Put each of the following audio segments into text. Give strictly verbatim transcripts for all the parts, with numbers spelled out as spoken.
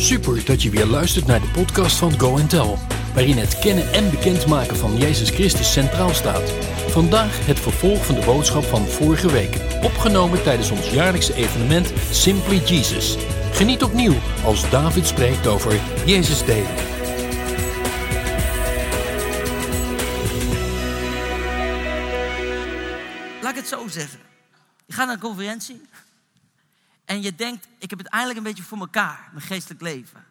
Super dat je weer luistert naar de podcast van Go and Tell, waarin het kennen en bekendmaken van Jezus Christus centraal staat. Vandaag het vervolg van de boodschap van vorige week, opgenomen tijdens ons jaarlijkse evenement Simply Jesus. Geniet opnieuw als David spreekt over Jezus delen. Laat ik het zo zeggen. Je gaat naar een conferentie en je denkt, ik heb het eindelijk een beetje voor elkaar, mijn geestelijk leven.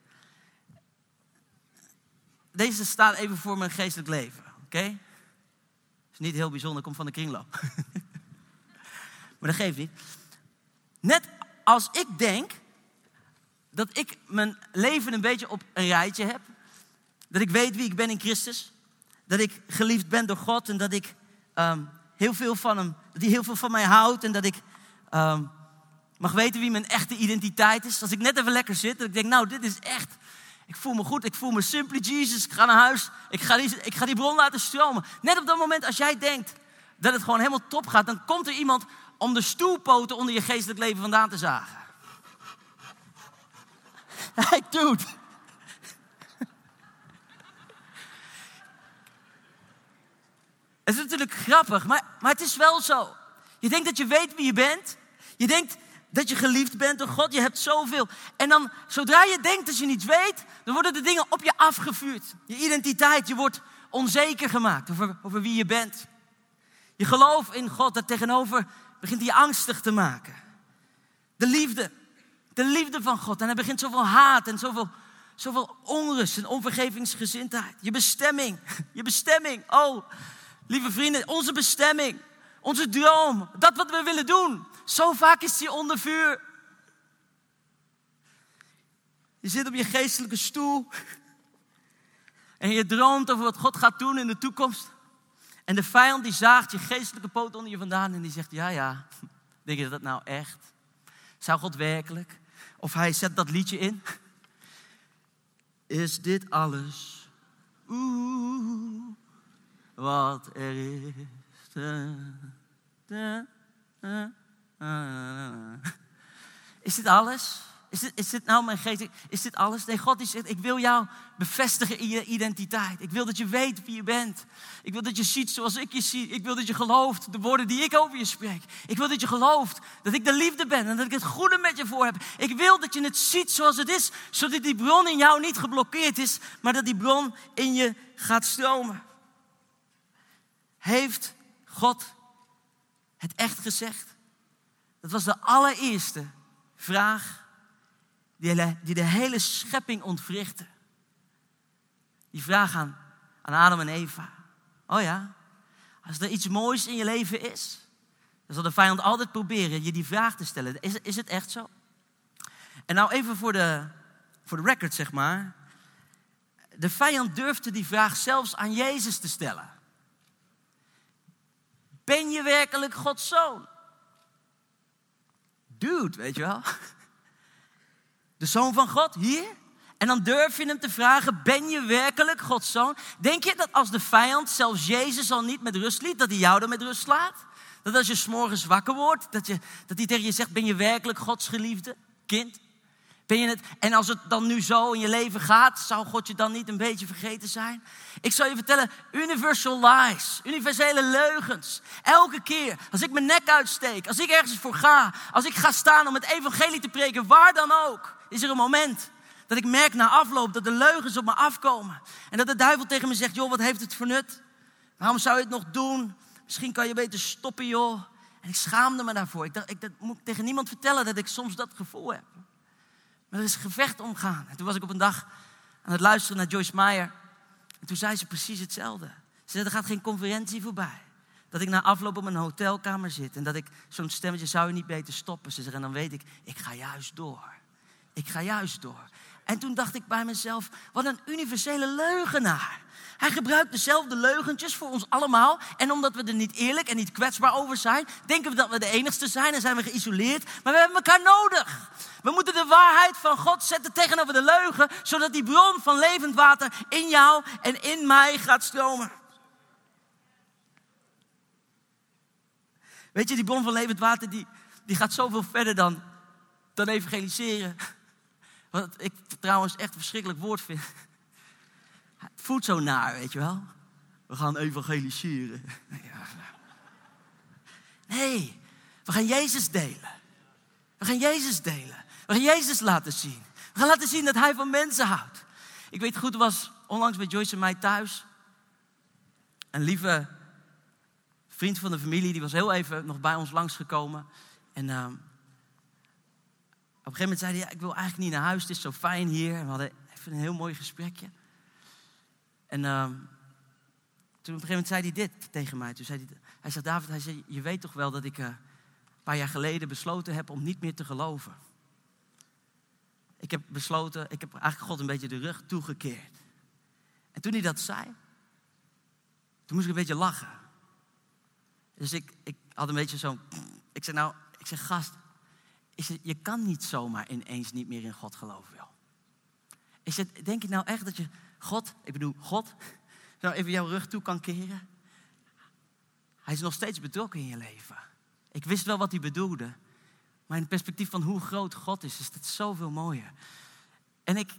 Deze staat even voor mijn geestelijk leven, oké? Okay? Is niet heel bijzonder, komt van de kringloop. Maar dat geeft niet. Net als ik denk dat ik mijn leven een beetje op een rijtje heb, dat ik weet wie ik ben in Christus, dat ik geliefd ben door God en dat ik um, heel veel van hem, dat hij heel veel van mij houdt en dat ik um, mag weten wie mijn echte identiteit is. Als ik net even lekker zit, dat ik denk, nou, dit is echt, ik voel me goed, ik voel me Simply Jesus, ik ga naar huis, ik ga die, ik ga die bron laten stromen. Net op dat moment, als jij denkt dat het gewoon helemaal top gaat, dan komt er iemand om de stoelpoten onder je geestelijk leven vandaan te zagen. Hey, dude. Het is natuurlijk grappig, maar, maar het is wel zo. Je denkt dat je weet wie je bent. Je denkt dat je geliefd bent door God. Je hebt zoveel. En dan, zodra je denkt dat je niets weet, dan worden de dingen op je afgevuurd. Je identiteit, je wordt onzeker gemaakt over, over wie je bent. Je geloof in God, dat tegenover begint je angstig te maken. De liefde. De liefde van God. En er begint zoveel haat en zoveel, zoveel onrust en onvergevingsgezindheid. Je bestemming. Je bestemming. Oh, lieve vrienden, onze bestemming. Onze droom. Dat wat we willen doen. Zo vaak is die onder vuur. Je zit op je geestelijke stoel. En je droomt over wat God gaat doen in de toekomst. En de vijand die zaagt je geestelijke poot onder je vandaan. En die zegt, ja, ja. Denk je dat nou echt? Zou God werkelijk? Of hij zet dat liedje in. Is dit alles? Oeh, wat er is. Da, da, da, da. Is dit alles? Is dit, is dit nou mijn geest? Is dit alles? Nee, God die zegt, ik wil jou bevestigen in je identiteit. Ik wil dat je weet wie je bent. Ik wil dat je ziet zoals ik je zie. Ik wil dat je gelooft de woorden die ik over je spreek. Ik wil dat je gelooft dat ik de liefde ben en dat ik het goede met je voor heb. Ik wil dat je het ziet zoals het is, zodat die bron in jou niet geblokkeerd is, maar dat die bron in je gaat stromen. Heeft God het echt gezegd? Dat was de allereerste vraag die de hele schepping ontwrichtte. Die vraag aan, aan Adam en Eva. Oh ja, als er iets moois in je leven is, dan zal de vijand altijd proberen je die vraag te stellen. Is, is het echt zo? En nou even voor de, voor de record, zeg maar. De vijand durfde die vraag zelfs aan Jezus te stellen. Ben je werkelijk Gods zoon? Dude, weet je wel. De zoon van God, hier. En dan durf je hem te vragen, ben je werkelijk Gods zoon? Denk je dat als de vijand zelfs Jezus al niet met rust liet, dat hij jou dan met rust laat? Dat als je 's morgens wakker wordt, dat, je, dat hij tegen je zegt, ben je werkelijk Gods geliefde kind? Ben je het? En als het dan nu zo in je leven gaat, zou God je dan niet een beetje vergeten zijn? Ik zal je vertellen, universal lies, universele leugens. Elke keer als ik mijn nek uitsteek, als ik ergens voor ga, als ik ga staan om het evangelie te preken, waar dan ook, is er een moment dat ik merk na afloop dat de leugens op me afkomen. En dat de duivel tegen me zegt, joh, wat heeft het voor nut? Waarom zou je het nog doen? Misschien kan je beter stoppen, joh. En ik schaamde me daarvoor. Ik dacht, ik dat moet tegen niemand vertellen dat ik soms dat gevoel heb. Maar er is een gevecht omgaan. En toen was ik op een dag aan het luisteren naar Joyce Meyer. En toen zei ze precies hetzelfde. Ze zei, er gaat geen conferentie voorbij. Dat ik na afloop op mijn hotelkamer zit. En dat ik zo'n stemmetje, zou je niet beter stoppen? Ze zegt, en dan weet ik, ik ga juist door. Ik ga juist door. En toen dacht ik bij mezelf, wat een universele leugenaar. Hij gebruikt dezelfde leugentjes voor ons allemaal. En omdat we er niet eerlijk en niet kwetsbaar over zijn, denken we dat we de enigste zijn en zijn we geïsoleerd. Maar we hebben elkaar nodig. We moeten de waarheid van God zetten tegenover de leugen, zodat die bron van levend water in jou en in mij gaat stromen. Weet je, die bron van levend water, die, die gaat zoveel verder dan, dan evangeliseren. Wat ik trouwens echt een verschrikkelijk woord vind. Het voelt zo naar, weet je wel. We gaan evangeliseren. Nee, we gaan Jezus delen. We gaan Jezus delen. We gaan Jezus laten zien. We gaan laten zien dat hij van mensen houdt. Ik weet goed, er was onlangs bij Joyce en mij thuis een lieve vriend van de familie, die was heel even nog bij ons langsgekomen. En uh, op een gegeven moment zei hij, ja, ik wil eigenlijk niet naar huis, het is zo fijn hier. En we hadden even een heel mooi gesprekje. En uh, toen op een gegeven moment zei hij dit tegen mij. Toen zei hij, hij zei, David, hij zei, je weet toch wel dat ik uh, een paar jaar geleden besloten heb om niet meer te geloven. Ik heb besloten, ik heb eigenlijk God een beetje de rug toegekeerd. En toen hij dat zei, toen moest ik een beetje lachen. Dus ik, ik had een beetje zo'n... Ik zeg nou, ik zeg gast, ik zeg, je kan niet zomaar ineens niet meer in God geloven, joh. Ik zeg, denk je nou echt dat je God, ik bedoel God, nou even jouw rug toe kan keren? Hij is nog steeds betrokken in je leven. Ik wist wel wat hij bedoelde. Maar in het perspectief van hoe groot God is, is dat zoveel mooier. En ik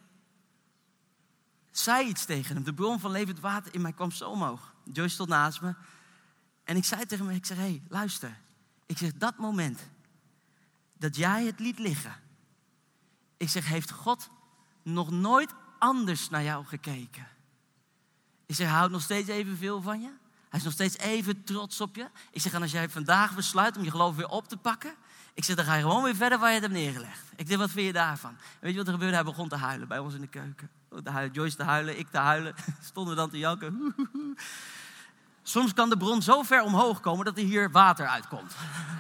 zei iets tegen hem. De bron van levend water in mij kwam zo omhoog. Joyce stond naast me. En ik zei tegen hem, ik zeg, hé, hey, luister. Ik zeg, dat moment dat jij het liet liggen. Ik zeg, heeft God nog nooit anders naar jou gekeken? Ik zeg, hij houdt nog steeds evenveel van je. Hij is nog steeds even trots op je. Ik zeg, en als jij vandaag besluit om je geloof weer op te pakken. Ik zeg, dan ga je gewoon weer verder waar je het hebt neergelegd. Ik zeg, wat vind je daarvan? En weet je wat er gebeurde? Hij begon te huilen bij ons in de keuken. Te huilen, Joyce te huilen, ik te huilen. Stonden we dan te janken. Soms kan de bron zo ver omhoog komen dat er hier water uitkomt.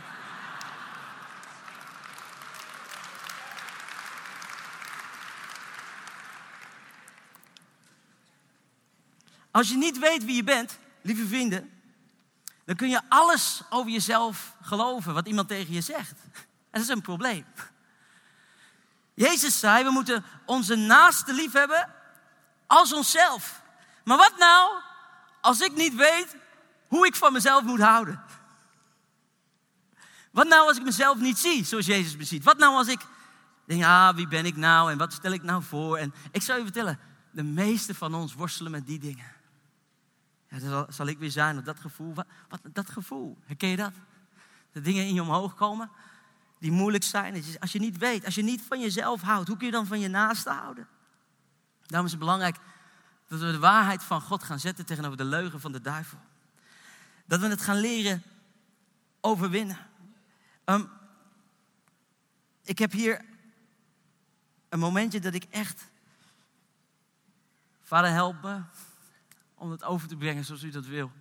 Als je niet weet wie je bent, lieve vrienden, dan kun je alles over jezelf geloven wat iemand tegen je zegt. En dat is een probleem. Jezus zei, we moeten onze naaste lief hebben als onszelf. Maar wat nou als ik niet weet hoe ik van mezelf moet houden? Wat nou als ik mezelf niet zie zoals Jezus me ziet? Wat nou als ik denk, ah, wie ben ik nou en wat stel ik nou voor? En ik zou je vertellen, de meeste van ons worstelen met die dingen. Ja, dat zal, zal ik weer zijn op dat gevoel. Wat, wat, dat gevoel, herken je dat? Dat dingen in je omhoog komen die moeilijk zijn. Als je niet weet, als je niet van jezelf houdt, hoe kun je dan van je naaste houden? Daarom is het belangrijk dat we de waarheid van God gaan zetten tegenover de leugen van de duivel. Dat we het gaan leren overwinnen. Um, ik heb hier een momentje dat ik echt... Vader, help me om het over te brengen zoals u dat wil.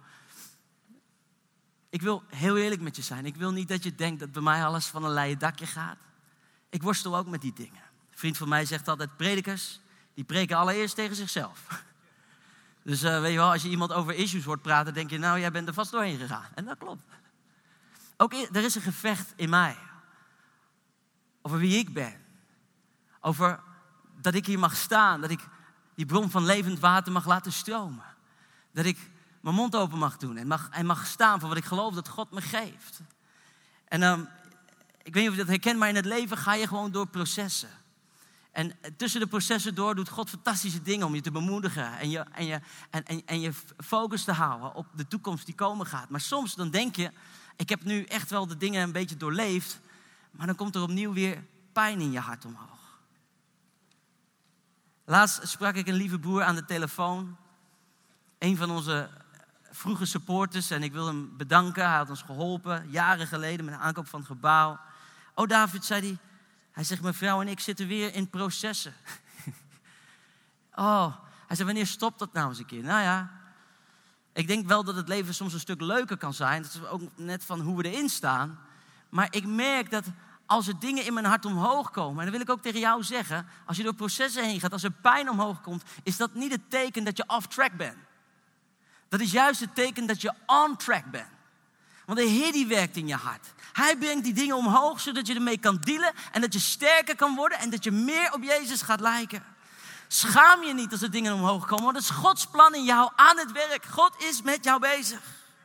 Ik wil heel eerlijk met je zijn. Ik wil niet dat je denkt dat bij mij alles van een leien dakje gaat. Ik worstel ook met die dingen. Een vriend van mij zegt altijd, predikers, die preken allereerst tegen zichzelf. Dus uh, weet je wel, als je iemand over issues hoort praten, denk je, nou, jij bent er vast doorheen gegaan. En dat klopt. Ook er is een gevecht in mij. Over wie ik ben. Over dat ik hier mag staan. Dat ik die bron van levend water mag laten stromen. Dat ik mijn mond open mag doen en mag, en mag staan voor wat ik geloof dat God me geeft. En um, ik weet niet of je dat herkent, maar in het leven ga je gewoon door processen. En tussen de processen door doet God fantastische dingen om je te bemoedigen. En je, en je, en, en, en je focus te houden op de toekomst die komen gaat. Maar soms dan denk je, ik heb nu echt wel de dingen een beetje doorleefd. Maar dan komt er opnieuw weer pijn in je hart omhoog. Laatst sprak ik een lieve broer aan de telefoon. Een van onze vroege supporters. En ik wil hem bedanken. Hij had ons geholpen. Jaren geleden met de aankoop van het gebouw. Oh David, zei hij. Hij zegt, mijn vrouw en ik zitten weer in processen. Oh, hij zei, wanneer stopt dat nou eens een keer? Nou ja, ik denk wel dat het leven soms een stuk leuker kan zijn. Dat is ook net van hoe we erin staan. Maar ik merk dat als er dingen in mijn hart omhoog komen, en dat wil ik ook tegen jou zeggen, als je door processen heen gaat, als er pijn omhoog komt, is dat niet het teken dat je off track bent. Dat is juist het teken dat je on track bent. Want de Heer die werkt in je hart. Hij brengt die dingen omhoog, zodat je ermee kan dealen en dat je sterker kan worden en dat je meer op Jezus gaat lijken. Schaam je niet als er dingen omhoog komen, want dat is Gods plan in jou aan het werk. God is met jou bezig.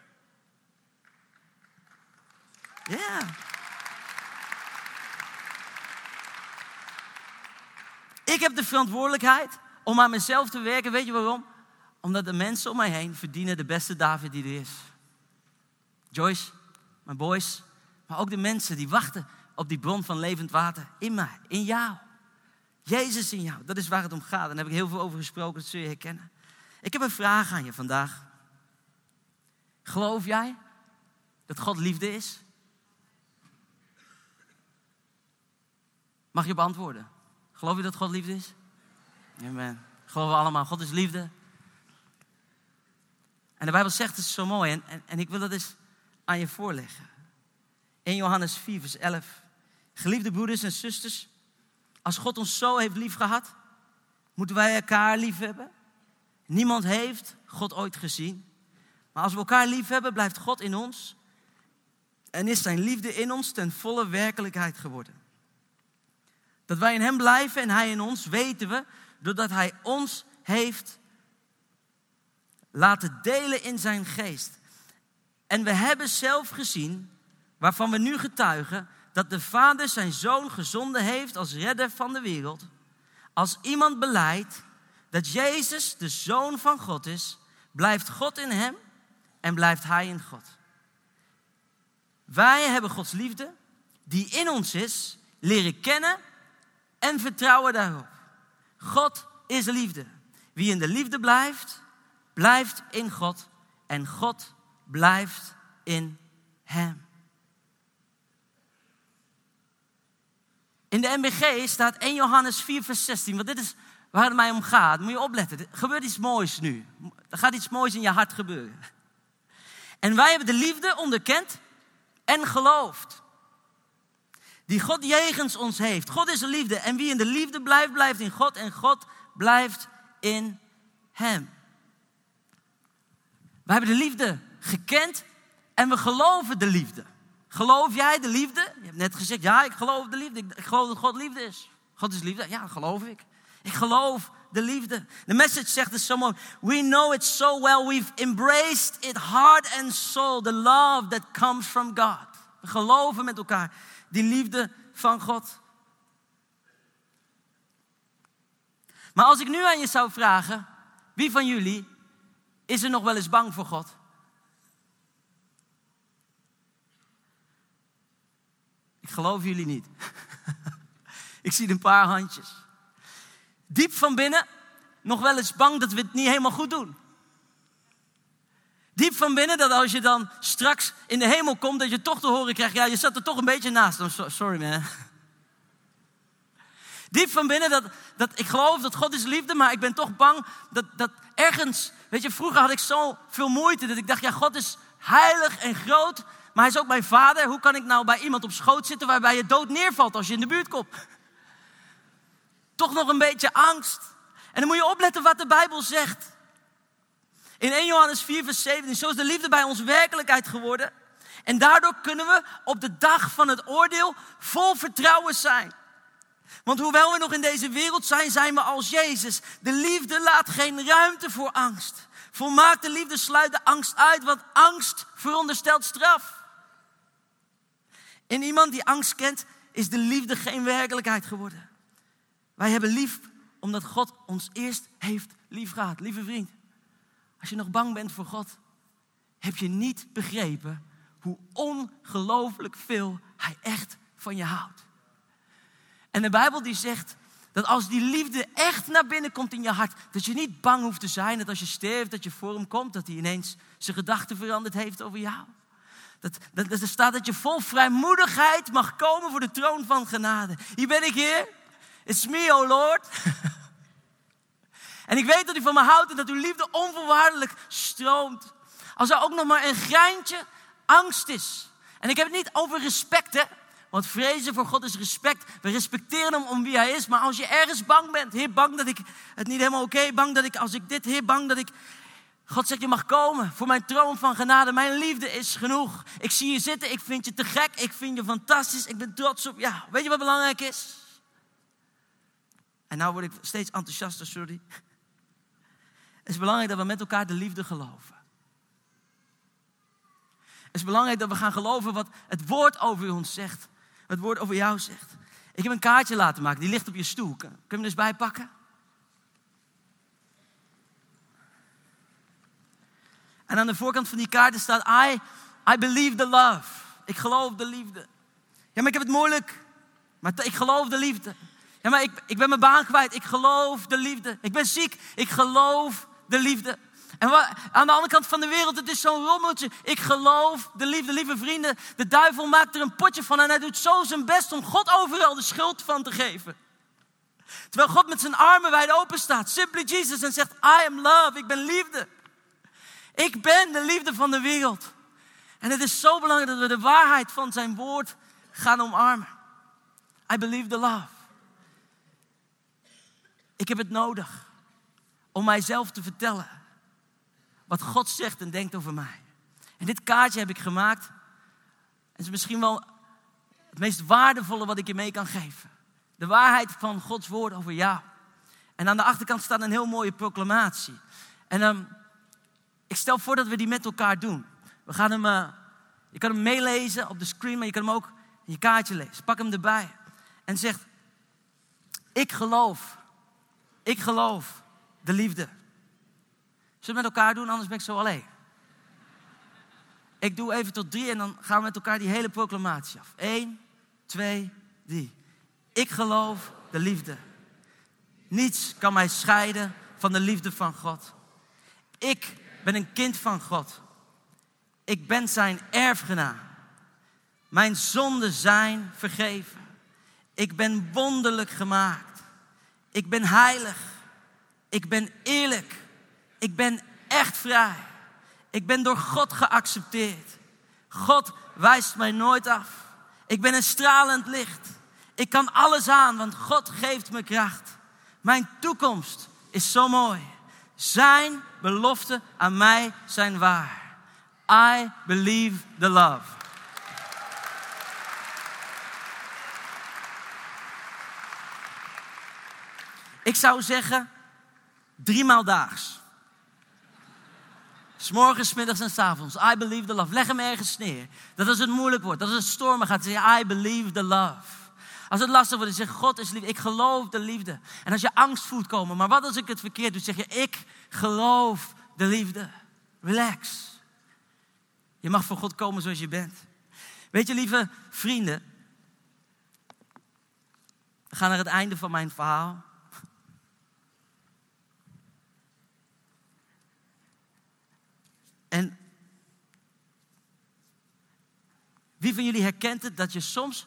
Ja. Yeah. Ik heb de verantwoordelijkheid om aan mezelf te werken. Weet je waarom? Omdat de mensen om mij heen verdienen de beste David die er is. Joyce, mijn boys, maar ook de mensen die wachten op die bron van levend water. In mij, in jou. Jezus in jou, dat is waar het om gaat. En daar heb ik heel veel over gesproken, dat zul je herkennen. Ik heb een vraag aan je vandaag. Geloof jij dat God liefde is? Mag je beantwoorden? Geloof je dat God liefde is? Amen. Geloven we allemaal, God is liefde. En de Bijbel zegt, het is zo mooi. En, en, en ik wil dat eens aan je voorleggen. In Johannes vier, vers elf. Geliefde broeders en zusters, als God ons zo heeft lief gehad, moeten wij elkaar lief hebben. Niemand heeft God ooit gezien. Maar als we elkaar lief hebben, blijft God in ons. En is zijn liefde in ons ten volle werkelijkheid geworden. Dat wij in hem blijven en hij in ons, weten we, doordat hij ons heeft laten delen in zijn geest. En we hebben zelf gezien, waarvan we nu getuigen, dat de Vader zijn Zoon gezonden heeft als redder van de wereld. Als iemand belijdt dat Jezus de Zoon van God is, blijft God in hem en blijft hij in God. Wij hebben Gods liefde, die in ons is, leren kennen en vertrouwen daarop. God is liefde. Wie in de liefde blijft, blijft in God en God blijft in hem. In de N B G staat één Johannes vier vers zestien, want dit is waar het mij om gaat. Moet je opletten, er gebeurt iets moois nu. Er gaat iets moois in je hart gebeuren. En wij hebben de liefde onderkend en geloofd, die God jegens ons heeft. God is de liefde en wie in de liefde blijft, blijft in God en God blijft in hem. We hebben de liefde gekend en we geloven de liefde. Geloof jij de liefde? Je hebt net gezegd, ja, ik geloof de liefde. Ik geloof dat God liefde is. God is liefde, ja, dat geloof ik. Ik geloof de liefde. De message zegt het zo mooi. We know it so well. We've embraced it heart and soul. The love that comes from God. We geloven met elkaar die liefde van God. Maar als ik nu aan je zou vragen, wie van jullie is er nog wel eens bang voor God? Ik geloof jullie niet. Ik zie een paar handjes. Diep van binnen nog wel eens bang dat we het niet helemaal goed doen. Diep van binnen dat als je dan straks in de hemel komt, dat je toch te horen krijgt, ja, je zat er toch een beetje naast. Oh, sorry man. Diep van binnen dat, dat ik geloof dat God is liefde, maar ik ben toch bang dat, dat ergens, weet je, vroeger had ik zo veel moeite dat ik dacht, ja, God is heilig en groot, maar hij is ook mijn vader. Hoe kan ik nou bij iemand op schoot zitten waarbij je dood neervalt als je in de buurt komt? Toch nog een beetje angst. En dan moet je opletten wat de Bijbel zegt. In één Johannes vier vers zeventien, zo is de liefde bij ons werkelijkheid geworden. En daardoor kunnen we op de dag van het oordeel vol vertrouwen zijn. Want hoewel we nog in deze wereld zijn, zijn we als Jezus. De liefde laat geen ruimte voor angst. Volmaakte liefde sluit de angst uit, want angst veronderstelt straf. In iemand die angst kent, is de liefde geen werkelijkheid geworden. Wij hebben lief omdat God ons eerst heeft lief gehad. Lieve vriend, als je nog bang bent voor God, heb je niet begrepen hoe ongelooflijk veel hij echt van je houdt. En de Bijbel die zegt dat als die liefde echt naar binnen komt in je hart, dat je niet bang hoeft te zijn dat als je sterft, dat je voor hem komt, dat hij ineens zijn gedachten veranderd heeft over jou. Dat, dat, dat er staat dat je vol vrijmoedigheid mag komen voor de troon van genade. Hier ben ik, Heer. It's me, oh Lord. En ik weet dat u van me houdt en dat uw liefde onvoorwaardelijk stroomt. Als er ook nog maar een greintje angst is. En ik heb het niet over respect, hè. Want vrezen voor God is respect. We respecteren hem om wie hij is. Maar als je ergens bang bent. Heer, bang dat ik het niet helemaal oké. Okay, bang dat ik, als ik dit, Heer, bang dat ik... God zegt, je mag komen voor mijn troon van genade. Mijn liefde is genoeg. Ik zie je zitten, ik vind je te gek. Ik vind je fantastisch, ik ben trots op... Ja, weet je wat belangrijk is? En nou word ik steeds enthousiaster, sorry. Het is belangrijk dat we met elkaar de liefde geloven. Het is belangrijk dat we gaan geloven wat het woord over ons zegt. Wat het woord over jou zegt. Ik heb een kaartje laten maken, die ligt op je stoel. Kun je hem dus bijpakken? En aan de voorkant van die kaart staat, I, I believe the love. Ik geloof de liefde. Ja, maar ik heb het moeilijk. Maar ik geloof de liefde. Ja, maar ik, ik ben mijn baan kwijt. Ik geloof de liefde. Ik ben ziek. Ik geloof de liefde. En wat, aan de andere kant van de wereld, het is zo'n rommeltje. Ik geloof de liefde. Lieve vrienden, de duivel maakt er een potje van. En hij doet zo zijn best om God overal de schuld van te geven. Terwijl God met zijn armen wijd open staat. Simply Jesus. En zegt, I am love. Ik ben liefde. Ik ben de liefde van de wereld. En het is zo belangrijk dat we de waarheid van zijn woord gaan omarmen. I believe the love. Ik heb het nodig om mijzelf te vertellen wat God zegt en denkt over mij. En dit kaartje heb ik gemaakt. Het is misschien wel het meest waardevolle wat ik je mee kan geven. De waarheid van Gods woord over jou. En aan de achterkant staat een heel mooie proclamatie. En um, ik stel voor dat we die met elkaar doen. We gaan hem, uh, je kan hem meelezen op de screen, maar je kan hem ook in je kaartje lezen. Pak hem erbij en zeg, ik geloof, ik geloof de liefde. Zullen we het met elkaar doen, anders ben ik zo alleen. Ik doe even tot drie en dan gaan we met elkaar die hele proclamatie af. Eén, twee, drie. Ik geloof de liefde. Niets kan mij scheiden van de liefde van God. Ik ben een kind van God. Ik ben zijn erfgenaam. Mijn zonden zijn vergeven. Ik ben wonderlijk gemaakt. Ik ben heilig. Ik ben eerlijk. Ik ben echt vrij. Ik ben door God geaccepteerd. God wijst mij nooit af. Ik ben een stralend licht. Ik kan alles aan, want God geeft me kracht. Mijn toekomst is zo mooi. Zijn beloften aan mij zijn waar. I believe the love. Ik zou zeggen, driemaal daags. 'S Morgens, 's middags en 's avonds. I believe the love. Leg hem ergens neer. Dat als het moeilijk wordt, dat als het stormen gaat, zeg je I believe the love. Als het lastig wordt, dan zeg je God is lief. Ik geloof de liefde. En als je angst voelt komen, maar wat als ik het verkeerd doe, zeg je ik geloof de liefde. Relax. Je mag voor God komen zoals je bent. Weet je, lieve vrienden, we gaan naar het einde van mijn verhaal. En wie van jullie herkent het dat je soms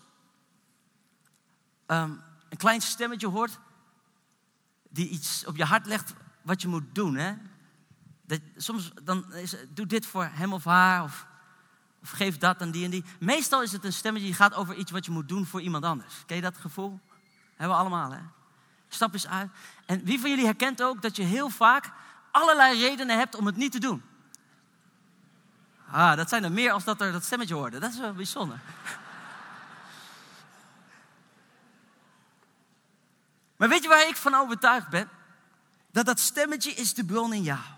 um, een klein stemmetje hoort die iets op je hart legt wat je moet doen, hè? Dat, soms dan is, doe dit voor hem of haar of, of geef dat aan die en die. Meestal is het een stemmetje die gaat over iets wat je moet doen voor iemand anders. Ken je dat gevoel? Hebben we allemaal, hè? Stap eens uit. En wie van jullie herkent ook dat je heel vaak allerlei redenen hebt om het niet te doen? Ah, dat zijn er meer als dat er dat stemmetje hoorde. Dat is wel bijzonder. Maar weet je waar ik van overtuigd ben? Dat dat stemmetje is de bron in jou.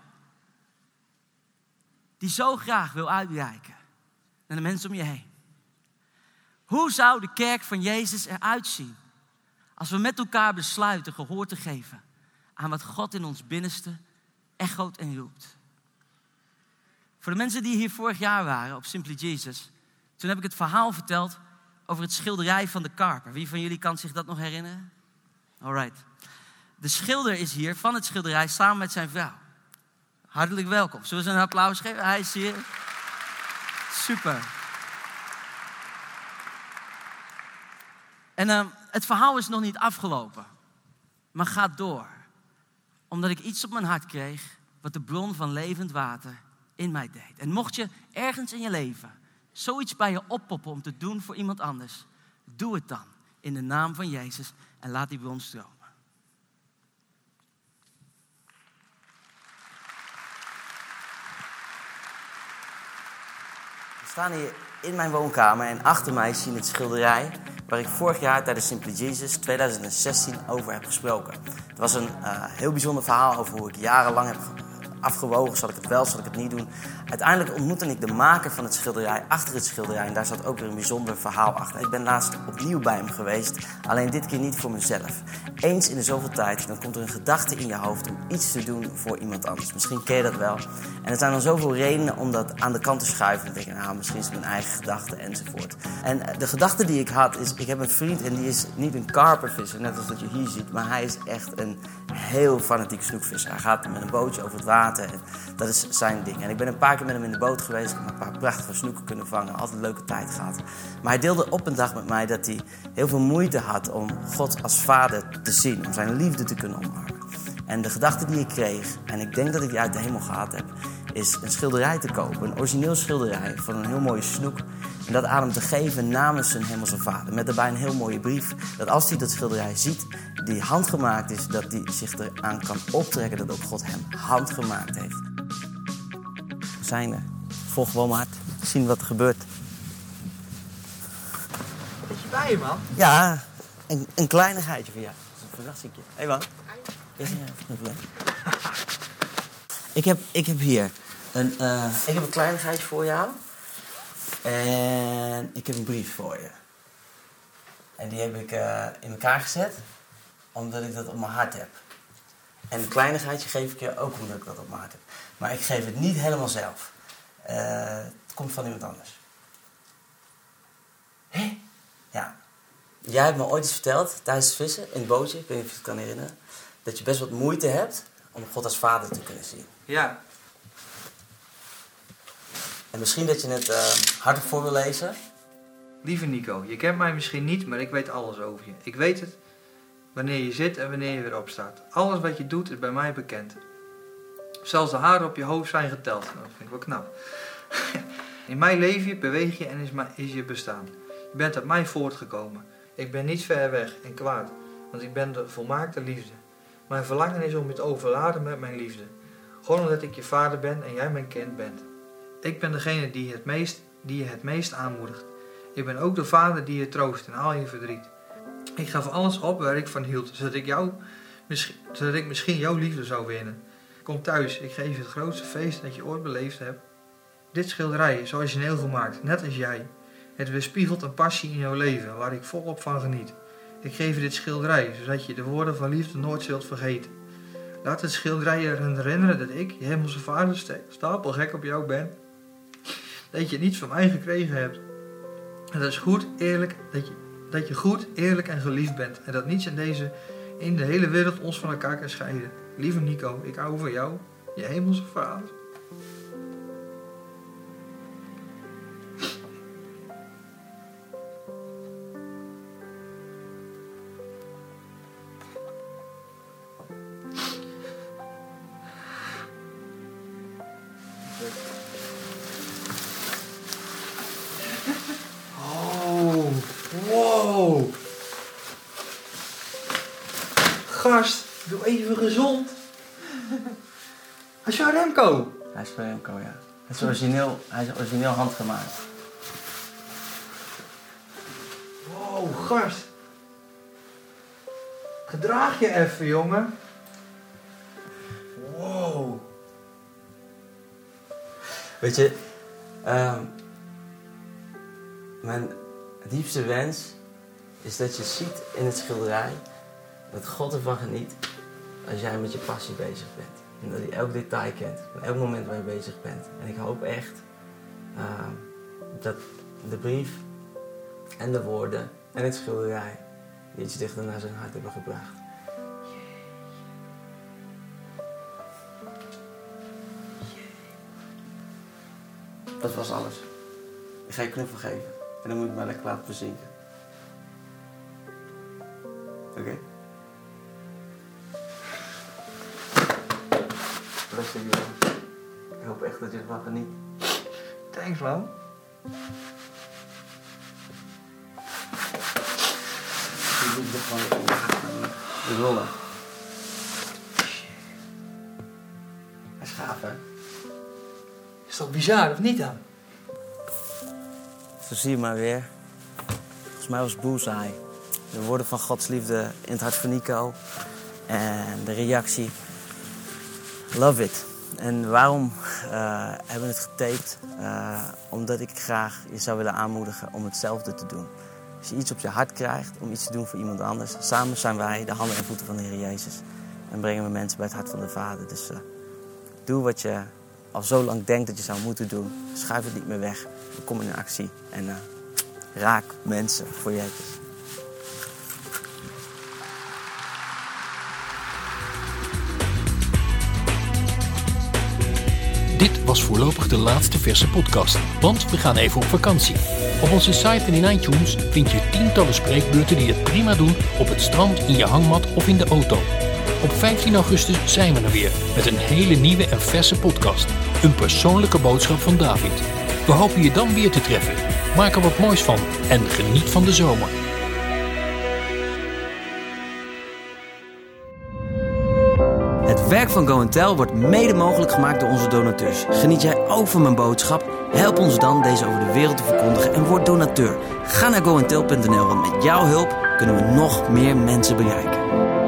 Die zo graag wil uitreiken naar de mensen om je heen. Hoe zou de kerk van Jezus eruit zien als we met elkaar besluiten gehoor te geven aan wat God in ons binnenste echoot en roept? Voor de mensen die hier vorig jaar waren op Simply Jesus, toen heb ik het verhaal verteld over het schilderij van de Karper. Wie van jullie kan zich dat nog herinneren? Alright. De schilder is hier van het schilderij samen met zijn vrouw. Hartelijk welkom. Zullen we ze een applaus geven? Hij is hier. Super. En uh, het verhaal is nog niet afgelopen, maar gaat door. Omdat ik iets op mijn hart kreeg wat de bron van levend water in mij deed. En mocht je ergens in je leven zoiets bij je oppoppen om te doen voor iemand anders, doe het dan in de naam van Jezus en laat die bron stromen. We staan hier in mijn woonkamer en achter mij zie je het schilderij waar ik vorig jaar tijdens Simply Jesus twintig zestien over heb gesproken. Het was een uh, heel bijzonder verhaal over hoe ik jarenlang heb afgewogen, zal ik het wel, zal ik het niet doen. Uiteindelijk ontmoette ik de maker van het schilderij achter het schilderij. En daar zat ook weer een bijzonder verhaal achter. Ik ben laatst opnieuw bij hem geweest, alleen dit keer niet voor mezelf. Eens in de zoveel tijd, dan komt er een gedachte in je hoofd om iets te doen voor iemand anders. Misschien ken je dat wel. En er zijn dan zoveel redenen om dat aan de kant te schuiven. En te denken, nou, misschien is het mijn eigen gedachte enzovoort. En de gedachte die ik had is, ik heb een vriend en die is niet een karpervisser, net als dat je hier ziet. Maar hij is echt een heel fanatiek snoekvisser. Hij gaat met een bootje over het water en dat is zijn ding. En ik ben een paar keer met hem in de boot geweest. Ik heb een paar prachtige snoeken kunnen vangen. Altijd een leuke tijd gehad. Maar hij deelde op een dag met mij dat hij heel veel moeite had om God als vader te zien. Om zijn liefde te kunnen omarmen. En de gedachte die ik kreeg, en ik denk dat ik die uit de hemel gehad heb, is een schilderij te kopen. Een origineel schilderij van een heel mooie snoek. En dat aan hem te geven namens zijn hemelse vader. Met daarbij een heel mooie brief. Dat als hij dat schilderij ziet, die handgemaakt is, dat hij zich eraan kan optrekken dat ook God hem handgemaakt heeft. We zijn er. Volg gewoon maar hard. Zien wat er gebeurt. Is je bij je, man? Ja, een, een kleinigheidje voor jou. Dat is een verrassingje. Hé, man. Ja, ja, ik, heb, ik heb hier een, uh, ik heb een kleinigheidje voor jou. En ik heb een brief voor je. En die heb ik uh, in elkaar gezet, omdat ik dat op mijn hart heb. En een kleinigheidje geef ik je ook omdat ik dat op mijn hart heb. Maar ik geef het niet helemaal zelf. Uh, het komt van iemand anders. Hé? Ja. Jij hebt me ooit eens verteld, tijdens het vissen, in het bootje, ik weet niet of je het kan herinneren, dat je best wat moeite hebt om God als vader te kunnen zien. Ja. En misschien dat je het uh, hardop voor wil lezen. Lieve Nico, je kent mij misschien niet, maar ik weet alles over je. Ik weet het wanneer je zit en wanneer je weer opstaat. Alles wat je doet is bij mij bekend. Zelfs de haren op je hoofd zijn geteld. Nou, dat vind ik wel knap. In mij leef je, beweeg je en is, my, is je bestaan. Je bent uit mij voortgekomen. Ik ben niet ver weg en kwaad, want ik ben de volmaakte liefde. Mijn verlangen is om je te overladen met mijn liefde. Gewoon omdat ik je vader ben en jij mijn kind bent. Ik ben degene die, het meest, die je het meest aanmoedigt. Ik ben ook de vader die je troost in al je verdriet. Ik gaf alles op waar ik van hield, zodat ik, jou, zodat ik misschien jouw liefde zou winnen. Kom thuis, ik geef je het grootste feest dat je ooit beleefd hebt. Dit schilderij is origineel gemaakt, net als jij. Het weerspiegelt een passie in jouw leven, waar ik volop van geniet. Ik geef je dit schilderij, zodat je de woorden van liefde nooit zult vergeten. Laat het schilderij je herinneren dat ik, je hemelse vader, stapel gek op jou ben. Dat je niets van mij gekregen hebt. En dat is goed, eerlijk, dat je, dat je goed, eerlijk en geliefd bent. En dat niets in, deze, in de hele wereld ons van elkaar kan scheiden. Lieve Nico, ik hou van jou, je hemelse vader. Oh, wow. Gast, doe even gezond. Hij is van Remco. Hij is van Remco, ja. Het is origineel, hij is origineel handgemaakt. Wow, gast. Gedraag je even, jongen. Wow. Weet je, uh, mijn diepste wens is dat je ziet in het schilderij dat God ervan geniet als jij met je passie bezig bent. En dat hij elk detail kent, en elk moment waar je bezig bent. En ik hoop echt uh, dat de brief en de woorden en het schilderij je iets dichter naar zijn hart hebben gebracht. Dat was alles. Ik ga je knuffel geven. En dan moet ik maar lekker laten bezinken. Oké? Okay. Bless you, man. Ik hoop echt dat je ervan geniet. Thanks, man. Je moet er gewoon de rollen. Hij is gaaf, hè? Is toch bizar, of niet dan? Zo zie je maar weer. Volgens mij was Bullseye. De woorden van Gods liefde in het hart van Nico. En de reactie. Love it. en waarom uh, hebben we het getaped? Uh, omdat ik graag je zou willen aanmoedigen om hetzelfde te doen. Als je iets op je hart krijgt om iets te doen voor iemand anders, samen zijn wij de handen en voeten van de Heer Jezus. En brengen we mensen bij het hart van de Vader. Dus uh, doe wat je al zo lang denkt dat je zou moeten doen. Schuif het niet meer weg. Kom in actie en uh, raak mensen voor Jezus. Dit was voorlopig de laatste verse podcast, want we gaan even op vakantie. Op onze site en in iTunes vind je tientallen spreekbeurten die het prima doen op het strand, in je hangmat of in de auto. Op vijftien augustus zijn we er weer met een hele nieuwe en verse podcast. Een persoonlijke boodschap van David. We hopen je dan weer te treffen. Maak er wat moois van en geniet van de zomer. Het werk van Go and Tell wordt mede mogelijk gemaakt door onze donateurs. Geniet jij ook van mijn boodschap? Help ons dan deze over de wereld te verkondigen en word donateur. Ga naar go and tell punt n l, want met jouw hulp kunnen we nog meer mensen bereiken.